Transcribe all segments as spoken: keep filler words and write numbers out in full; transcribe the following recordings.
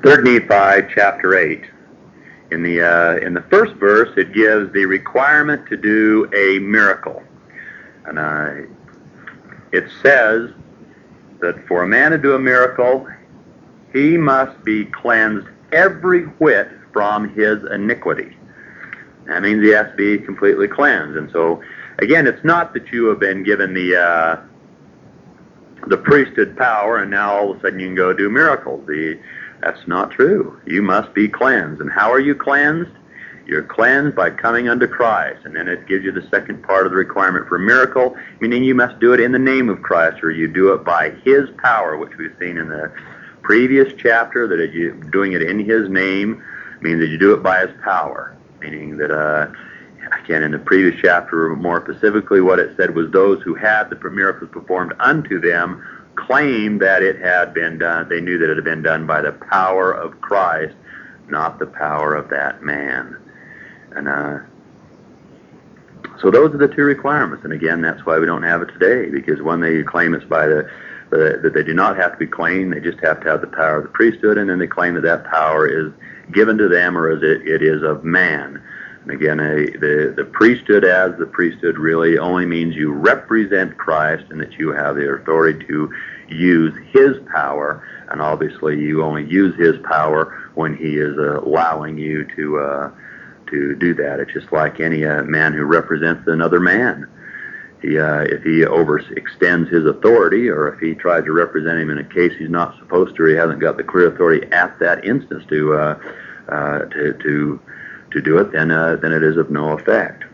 Third Nephi chapter eight. In the uh, in the first verse, it gives the requirement to do a miracle, and uh, it says that for a man to do a miracle, he must be cleansed every whit from his iniquity. That means he has to be completely cleansed. And so, again, it's not that you have been given the uh, the priesthood power, and now all of a sudden you can go do miracles. The That's not true. You must be cleansed. And how are you cleansed? You're cleansed by coming unto Christ. And then it gives you the second part of the requirement for a miracle, meaning you must do it in the name of Christ, or you do it by His power, which we've seen in the previous chapter, that it, you, doing it in His name means that you do it by His power, meaning that, uh, again, in the previous chapter, more specifically, what it said was those who had the miracles performed unto them claimed that it had been done, they knew that it had been done by the power of Christ, not the power of that man. And uh, so those are the two requirements. And again, that's why we don't have it today, because when they claim it's by the, the that they do not have to be clean, they just have to have the power of the priesthood, and then they claim that that power is given to them, or is it, it is of man. And again, a, the, the priesthood as the priesthood really only means you represent Christ and that you have the authority to use His power, and obviously you only use His power when He is uh, allowing you to uh, to do that. It's just like any uh, man who represents another man. He, uh, if he overextends his authority, or if he tries to represent him in a case he's not supposed to, or he hasn't got the clear authority at that instance to uh, uh, to to to do it, then uh, then it is of no effect.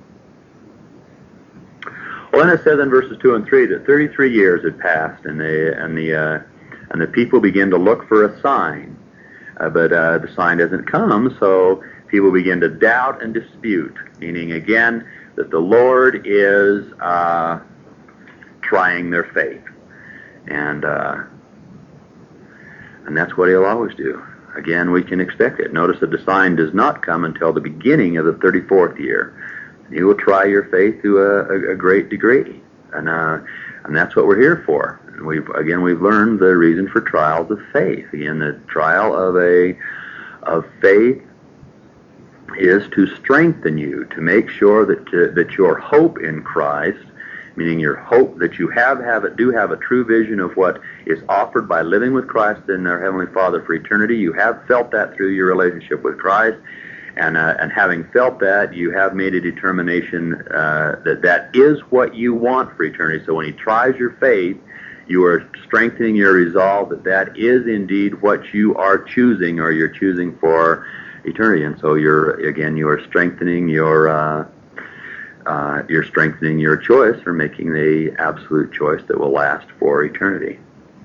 Well, then it says in verses two and three that thirty-three years had passed, and the and the uh, and the people begin to look for a sign, uh, but uh, the sign doesn't come. So people begin to doubt and dispute, meaning again that the Lord is uh, trying their faith, and uh, and that's what He'll always do. Again, we can expect it. Notice that the sign does not come until the beginning of the thirty-fourth year. He will try your faith to a, a, a great degree, and uh, and that's what we're here for. And we've again we've learned the reason for trials of faith. Again, the trial of a of faith is to strengthen you, to make sure that uh, that your hope in Christ, meaning your hope that you have have it do have a true vision of what is offered by living with Christ and our Heavenly Father for eternity. You have felt that through your relationship with Christ. And, uh, and having felt that, you have made a determination uh, that that is what you want for eternity. So when He tries your faith, you are strengthening your resolve that that is indeed what you are choosing, or you're choosing for eternity. And so you're again you are strengthening your uh, uh, you're strengthening your choice, or making the absolute choice that will last for eternity.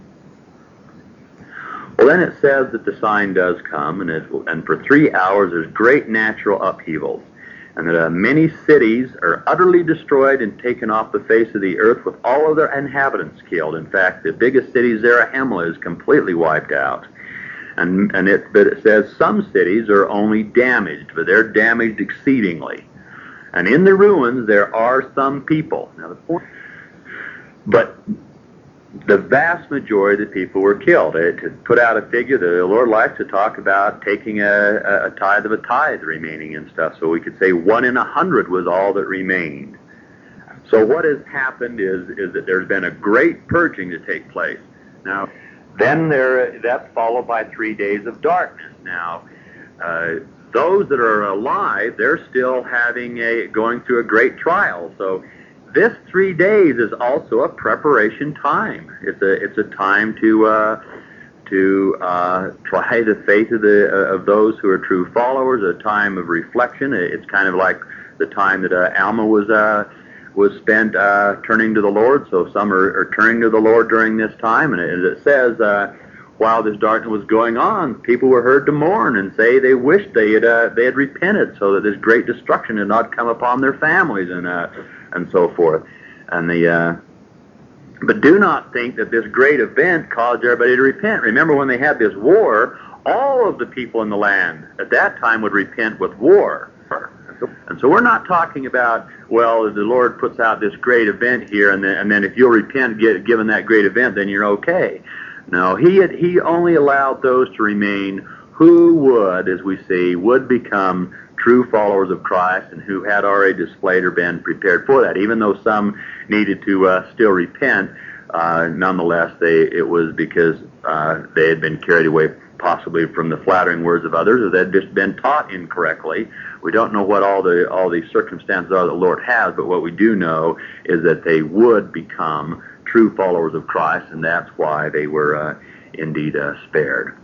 Well, then it says that the sign does come, and, it, and for three hours there's great natural upheavals, and that uh, many cities are utterly destroyed and taken off the face of the earth, with all of their inhabitants killed. In fact, the biggest city, Zarahemla, is completely wiped out. And, and it, but it says some cities are only damaged, but they're damaged exceedingly. And in the ruins there are some people. Now the point, but the vast majority of the people were killed. It, to put out a figure, the Lord likes to talk about taking a, a, a tithe of a tithe remaining and stuff. So we could say one in a hundred was all that remained. So what has happened is is that there's been a great purging to take place. Now, then there that's followed by three days of darkness. Now, uh, those that are alive, they're still having a going through a great trial. So this three days is also a preparation time. It's a it's a time to uh, to uh, try the faith of the uh, of those who are true followers. A time of reflection. It's kind of like the time that uh, Alma was uh, was spent uh, turning to the Lord. So some are, are turning to the Lord during this time, and as it says, uh, while this darkness was going on, people were heard to mourn and say they wished they had uh, they had repented, so that this great destruction had not come upon their families, and. Uh, and so forth. And the uh, but do not think that this great event caused everybody to repent. Remember, when they had this war, all of the people in the land at that time would repent with war. And so we're not talking about, well, the Lord puts out this great event here, and then, and then if you'll repent get, given that great event, then you're okay. No, he had, he only allowed those to remain who would, as we see, would become true followers of Christ and who had already displayed or been prepared for that. Even though some needed to uh, still repent, uh, nonetheless, they it was because uh, they had been carried away possibly from the flattering words of others, or they had just been taught incorrectly. We don't know what all the all the circumstances are that the Lord has, but what we do know is that they would become true followers of Christ, and that's why they were uh, indeed uh, spared.